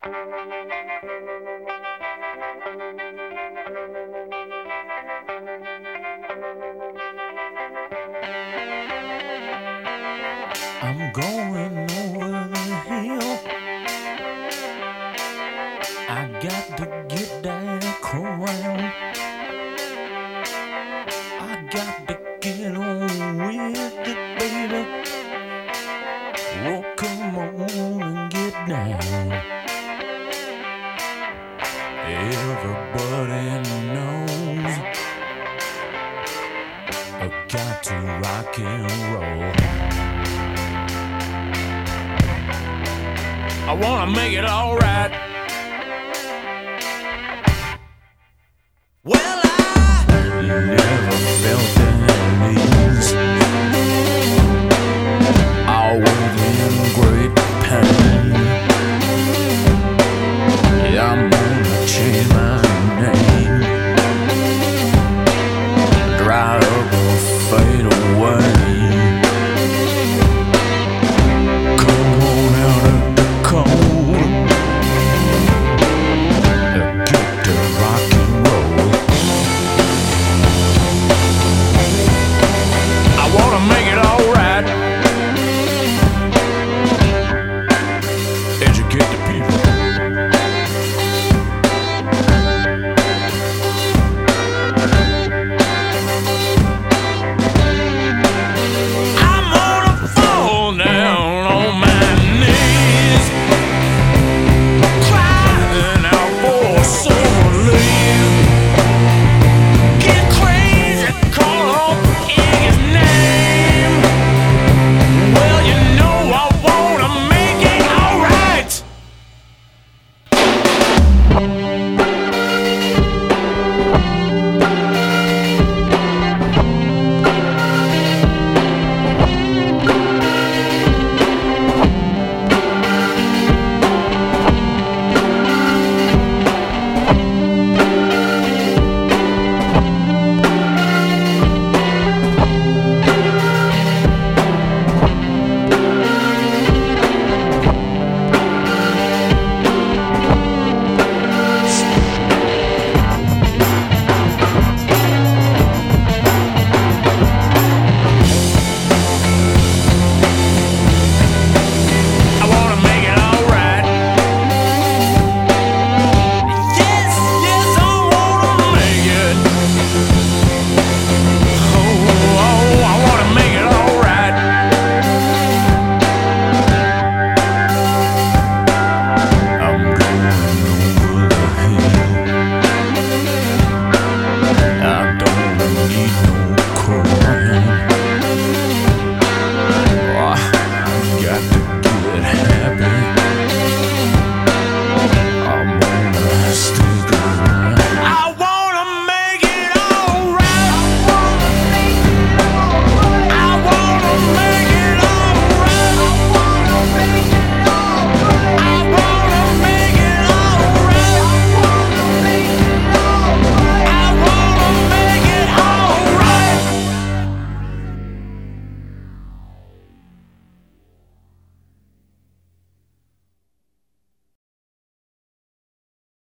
I'm going over the hill. I got to get that crown. I got to get on with it, baby. Oh, come on and get down. Everybody knows I got to rock and roll. I wanna make it all right. Well, I never felt at ease.